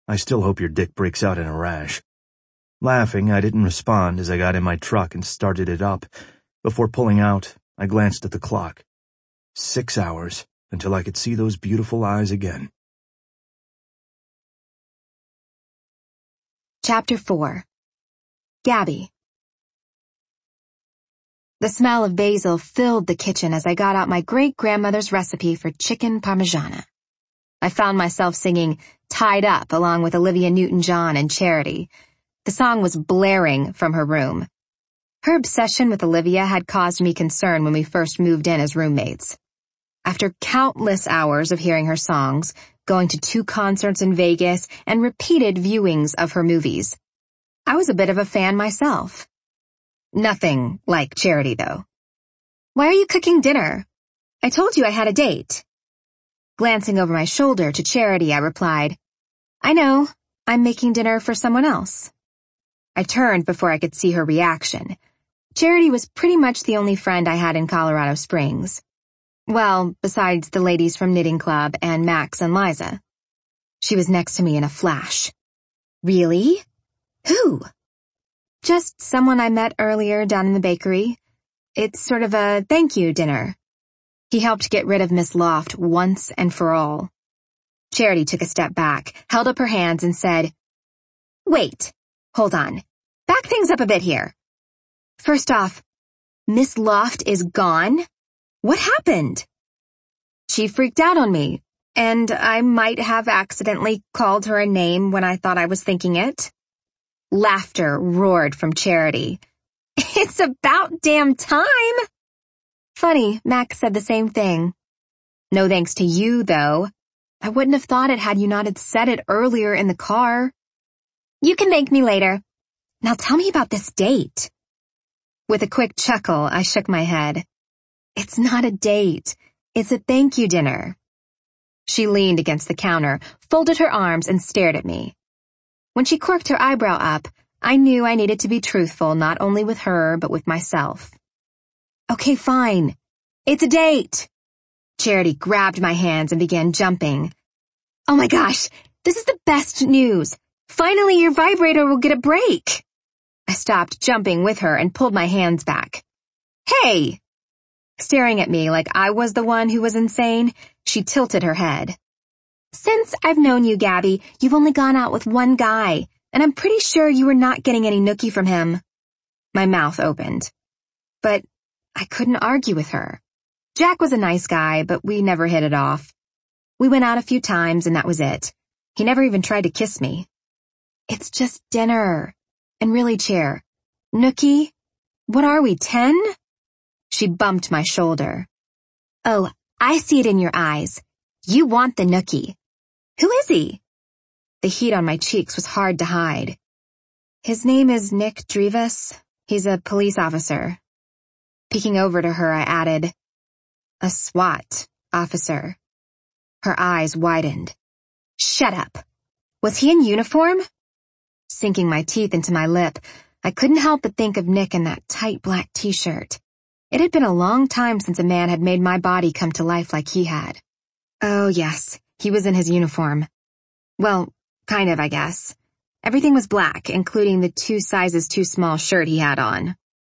I still hope your dick breaks out in a rash." Laughing, I didn't respond as I got in my truck and started it up. Before pulling out, I glanced at the clock. 6 hours until I could see those beautiful eyes again. Chapter 4. Gabby. The smell of basil filled the kitchen as I got out my great-grandmother's recipe for chicken parmigiana. I found myself singing Tied Up along with Olivia Newton-John and Charity. The song was blaring from her room. Her obsession with Olivia had caused me concern when we first moved in as roommates. After countless hours of hearing her songs, going to 2 concerts in Vegas, and repeated viewings of her movies, I was a bit of a fan myself. Nothing like Charity, though. "Why are you cooking dinner? I told you I had a date." Glancing over my shoulder to Charity, I replied, "I know, I'm making dinner for someone else." I turned before I could see her reaction. Charity was pretty much the only friend I had in Colorado Springs. Well, besides the ladies from Knitting Club and Max and Liza. She was next to me in a flash. "Really? Who?" "Just someone I met earlier down in the bakery. It's sort of a thank you dinner." He helped get rid of Miss Loft once and for all. Charity took a step back, held up her hands, and said, "Wait, hold on. Back things up a bit here. First off, Miss Loft is gone? What happened?" "She freaked out on me, and I might have accidentally called her a name when I thought I was thinking it." Laughter roared from Charity. "It's about damn time!" "Funny, Max said the same thing." "No thanks to you, though. I wouldn't have thought it had you not had said it earlier in the car." "You can thank me later. Now tell me about this date." With a quick chuckle, I shook my head. "It's not a date. It's a thank you dinner." She leaned against the counter, folded her arms, and stared at me. When she quirked her eyebrow up, I knew I needed to be truthful not only with her, but with myself. "Okay, fine. It's a date." Charity grabbed my hands and began jumping. "Oh my gosh, this is the best news. Finally, your vibrator will get a break." I stopped jumping with her and pulled my hands back. "Hey!" Staring at me like I was the one who was insane, she tilted her head. "Since I've known you, Gabby, you've only gone out with one guy, and I'm pretty sure you were not getting any nookie from him." My mouth opened. But I couldn't argue with her. Jack was a nice guy, but we never hit it off. We went out a few times, and that was it. He never even tried to kiss me. "It's just dinner. And really, Chair, nookie? What are we, 10? She bumped my shoulder. "Oh, I see it in your eyes. You want the nookie. Who is he?" The heat on my cheeks was hard to hide. "His name is Nick Drivas. He's a police officer." Peeking over to her, I added, "A SWAT officer." Her eyes widened. "Shut up. Was he in uniform?" Sinking my teeth into my lip, I couldn't help but think of Nick in that tight black t-shirt. It had been a long time since a man had made my body come to life like he had. Oh yes, he was in his uniform. Well, kind of, I guess. Everything was black, including the 2 sizes too small shirt he had on.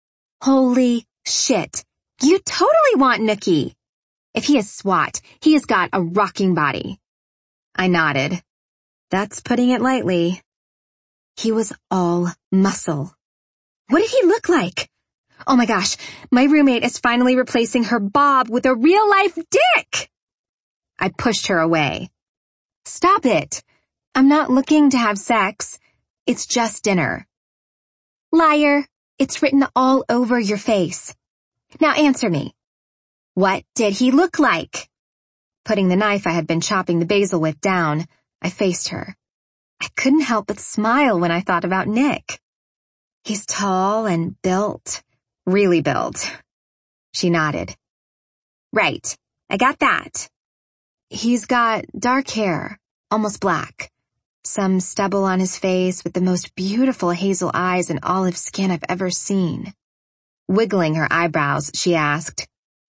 Holy shit. You totally want Nookie. If he is SWAT, he has got a rocking body. I nodded. That's putting it lightly. He was all muscle. What did he look like? Oh my gosh, my roommate is finally replacing her bob with a real-life dick! I pushed her away. Stop it. I'm not looking to have sex. It's just dinner. Liar. It's written all over your face. Now answer me. What did he look like? Putting the knife I had been chopping the basil with down, I faced her. I couldn't help but smile when I thought about Nick. He's tall and built. Really built. She nodded. Right. I got that. He's got dark hair, almost black. Some stubble on his face with the most beautiful hazel eyes and olive skin I've ever seen. Wiggling her eyebrows, she asked,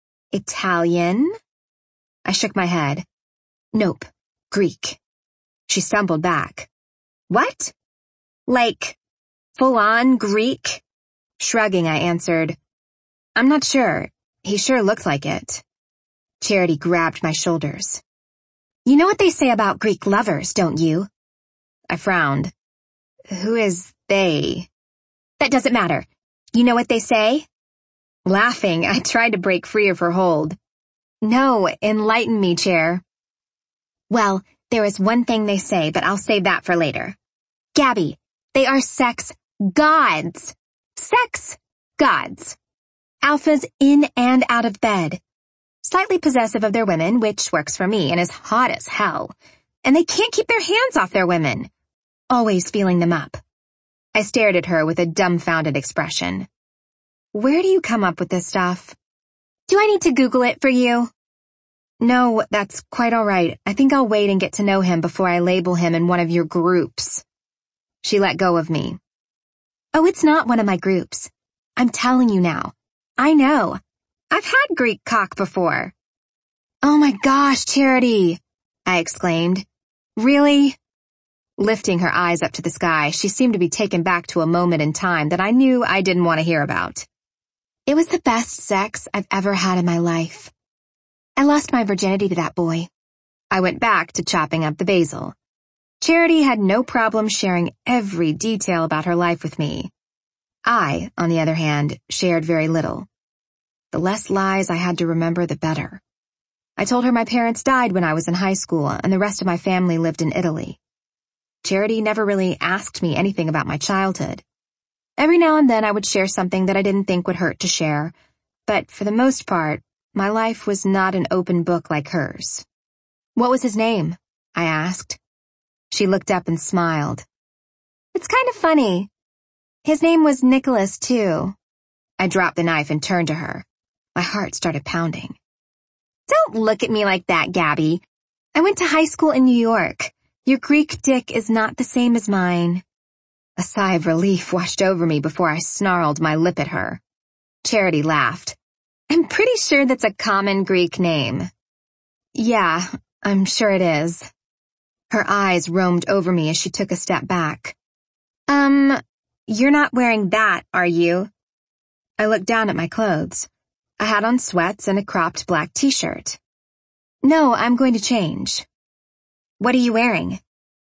Italian? I shook my head. Nope, Greek. She stumbled back. What? Like, full-on Greek? Shrugging, I answered, I'm not sure. He sure looked like it. Charity grabbed my shoulders. You know what they say about Greek lovers, don't you? I frowned. Who is they? That doesn't matter. You know what they say? Laughing, I tried to break free of her hold. No, enlighten me, Chair. Well, there is one thing they say, but I'll save that for later. Gabby, they are sex gods. Sex gods. Alphas in and out of bed. Slightly possessive of their women, which works for me and is hot as hell. And they can't keep their hands off their women. Always feeling them up. I stared at her with a dumbfounded expression. Where do you come up with this stuff? Do I need to Google it for you? No, that's quite all right. I think I'll wait and get to know him before I label him in one of your groups. She let go of me. Oh, it's not one of my groups. I'm telling you now. I know. I've had Greek cock before. Oh my gosh, Charity, I exclaimed. Really? Lifting her eyes up to the sky, she seemed to be taken back to a moment in time that I knew I didn't want to hear about. It was the best sex I've ever had in my life. I lost my virginity to that boy. I went back to chopping up the basil. Charity had no problem sharing every detail about her life with me. I, on the other hand, shared very little. The less lies I had to remember, the better. I told her my parents died when I was in high school and the rest of my family lived in Italy. Charity never really asked me anything about my childhood. Every now and then I would share something that I didn't think would hurt to share, but for the most part, my life was not an open book like hers. What was his name? I asked. She looked up and smiled. It's kind of funny. His name was Nicholas, too. I dropped the knife and turned to her. My heart started pounding. Don't look at me like that, Gabby. I went to high school in New York. Your Greek dick is not the same as mine. A sigh of relief washed over me before I snarled my lip at her. Charity laughed. I'm pretty sure that's a common Greek name. Yeah, I'm sure it is. Her eyes roamed over me as she took a step back. You're not wearing that, are you? I looked down at my clothes. I had on sweats and a cropped black t-shirt. No, I'm going to change. What are you wearing?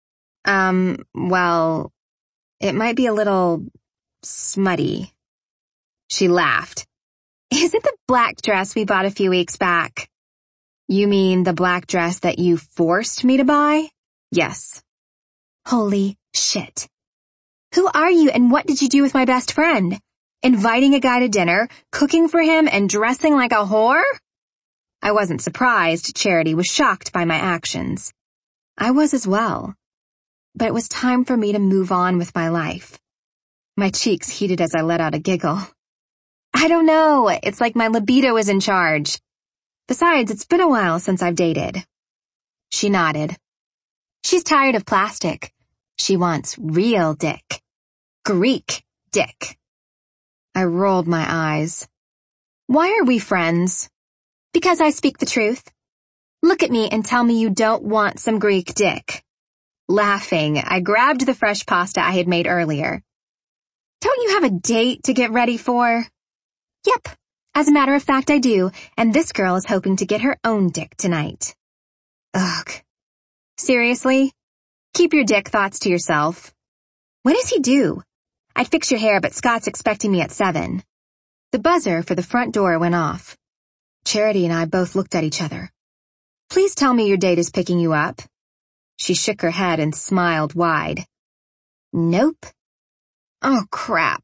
Well, it might be a little smutty. She laughed. Is it the black dress we bought a few weeks back? You mean the black dress that you forced me to buy? Yes. Holy shit. Who are you and what did you do with my best friend? Inviting a guy to dinner, cooking for him, and dressing like a whore? I wasn't surprised Charity was shocked by my actions. I was as well. But it was time for me to move on with my life. My cheeks heated as I let out a giggle. I don't know, it's like my libido is in charge. Besides, it's been a while since I've dated. She nodded. She's tired of plastic. She wants real dick. Greek dick. I rolled my eyes. Why are we friends? Because I speak the truth. Look at me and tell me you don't want some Greek dick. Laughing, I grabbed the fresh pasta I had made earlier. Don't you have a date to get ready for? Yep. As a matter of fact, I do, and this girl is hoping to get her own dick tonight. Ugh. Seriously? Keep your dick thoughts to yourself. When is he due? I'd fix your hair, but Scott's expecting me at 7. The buzzer for the front door went off. Charity and I both looked at each other. Please tell me your date is picking you up. She shook her head and smiled wide. Nope. Oh, crap.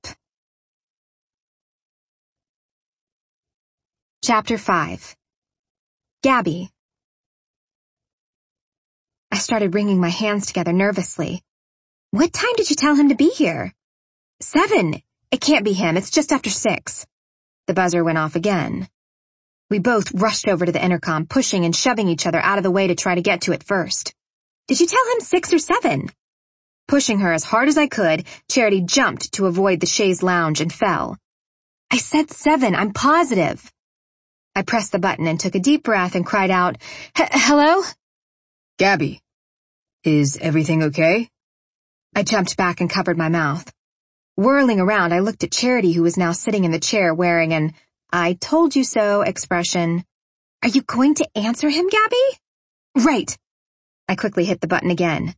Chapter 5. Gabby. I started wringing my hands together nervously. What time did you tell him to be here? 7. It can't be him. It's just after 6. The buzzer went off again. We both rushed over to the intercom, pushing and shoving each other out of the way to try to get to it first. Did you tell him 6 or 7? Pushing her as hard as I could, Charity jumped to avoid the chaise lounge and fell. I said 7, I'm positive. I pressed the button and took a deep breath and cried out, Hello? Gabby, is everything okay? I jumped back and covered my mouth. Whirling around, I looked at Charity, who was now sitting in the chair wearing an "I told you so" expression. "Are you going to answer him, Gabby?" "Right." I quickly hit the button again.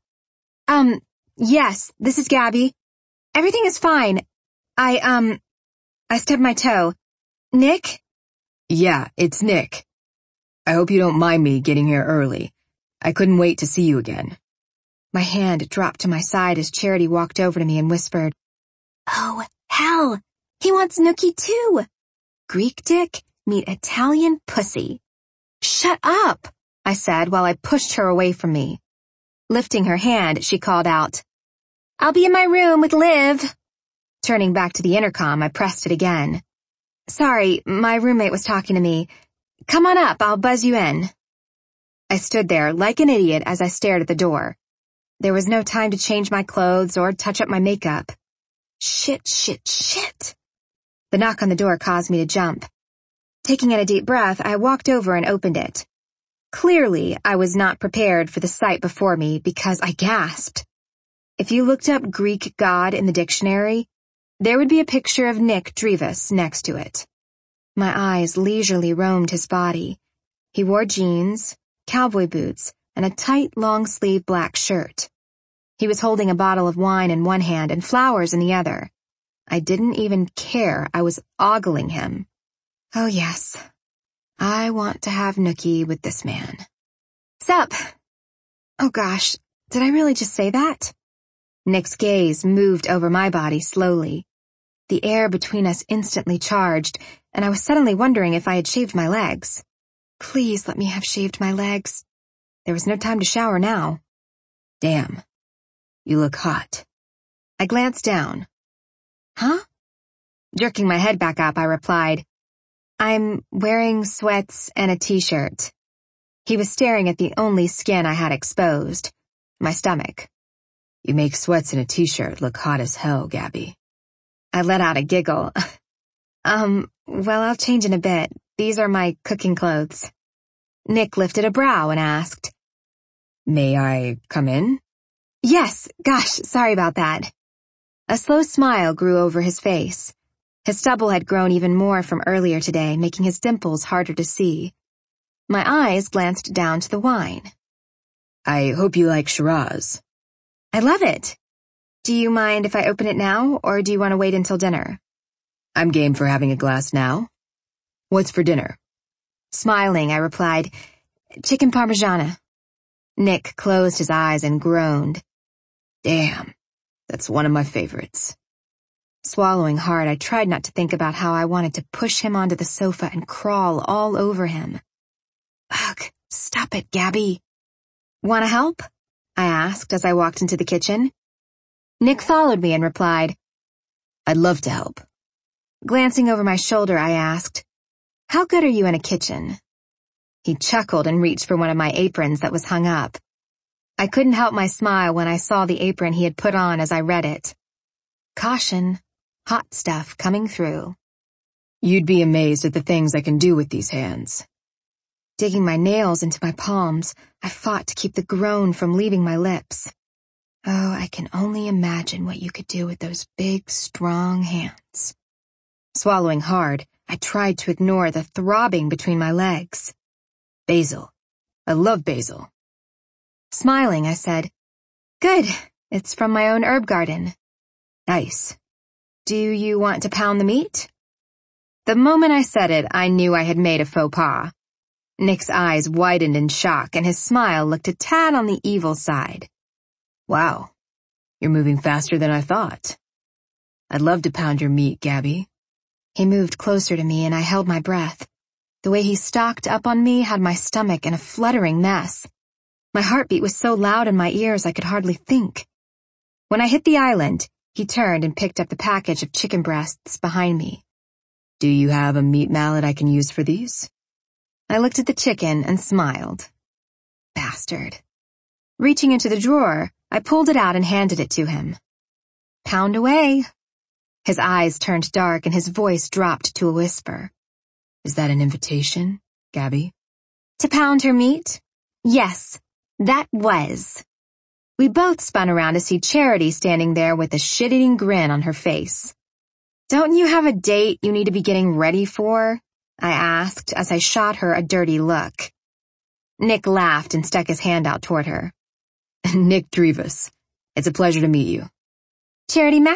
Yes, this is Gabby. Everything is fine. I stubbed my toe. Nick?" "Yeah, it's Nick. I hope you don't mind me getting here early. I couldn't wait to see you again." My hand dropped to my side as Charity walked over to me and whispered, "Oh, hell! He wants Nookie too! Greek dick, meet Italian pussy." "Shut up," I said while I pushed her away from me. Lifting her hand, she called out, "I'll be in my room with Liv." Turning back to the intercom, I pressed it again. "Sorry, my roommate was talking to me. Come on up, I'll buzz you in." I stood there like an idiot as I stared at the door. There was no time to change my clothes or touch up my makeup. Shit. The knock on the door caused me to jump. Taking in a deep breath, I walked over and opened it. Clearly, I was not prepared for the sight before me because I gasped. If you looked up Greek god in the dictionary, there would be a picture of Nick Drivas next to it. My eyes leisurely roamed his body. He wore jeans, cowboy boots, and a tight, long-sleeved black shirt. He was holding a bottle of wine in one hand and flowers in the other. I didn't even care. I was ogling him. Oh yes, I want to have Nookie with this man. Sup? Oh gosh, did I really just say that? Nick's gaze moved over my body slowly. The air between us instantly charged, and I was suddenly wondering if I had shaved my legs. Please let me have shaved my legs. There was no time to shower now. "Damn, you look hot." I glanced down. "Huh?" Jerking my head back up, I replied, "I'm wearing sweats and a t-shirt." He was staring at the only skin I had exposed, my stomach. "You make sweats and a t-shirt look hot as hell, Gabby." I let out a giggle. Well, I'll change in a bit. These are my cooking clothes." Nick lifted a brow and asked, "May I come in?" "Yes, gosh, sorry about that." A slow smile grew over his face. His stubble had grown even more from earlier today, making his dimples harder to see. My eyes glanced down to the wine. "I hope you like Shiraz." "I love it. Do you mind if I open it now, or do you want to wait until dinner?" "I'm game for having a glass now. What's for dinner?" Smiling, I replied, "Chicken parmigiana." Nick closed his eyes and groaned. "Damn, that's one of my favorites." Swallowing hard, I tried not to think about how I wanted to push him onto the sofa and crawl all over him. Ugh, stop it, Gabby. "Want to help?" I asked as I walked into the kitchen. Nick followed me and replied, "I'd love to help." Glancing over my shoulder, I asked, "How good are you in a kitchen?" He chuckled and reached for one of my aprons that was hung up. I couldn't help my smile when I saw the apron he had put on as I read it. Caution, hot stuff coming through. "You'd be amazed at the things I can do with these hands." Digging my nails into my palms, I fought to keep the groan from leaving my lips. Oh, I can only imagine what you could do with those big, strong hands. Swallowing hard, I tried to ignore the throbbing between my legs. "Basil. I love basil." Smiling, I said, "Good. It's from my own herb garden." "Nice. Do you want to pound the meat?" The moment I said it, I knew I had made a faux pas. Nick's eyes widened in shock, and his smile looked a tad on the evil side. "Wow, you're moving faster than I thought. I'd love to pound your meat, Gabby." He moved closer to me, and I held my breath. The way he stalked up on me had my stomach in a fluttering mess. My heartbeat was so loud in my ears I could hardly think. When I hit the island, he turned and picked up the package of chicken breasts behind me. "Do you have a meat mallet I can use for these?" I looked at the chicken and smiled. Bastard. Reaching into the drawer, I pulled it out and handed it to him. "Pound away." His eyes turned dark and his voice dropped to a whisper. "Is that an invitation, Gabby?" "To pound her meat? Yes, that was." We both spun around to see Charity standing there with a shit-eating grin on her face. "Don't you have a date you need to be getting ready for?" I asked as I shot her a dirty look. Nick laughed and stuck his hand out toward her. "Nick Drivas. It's a pleasure to meet you." "Charity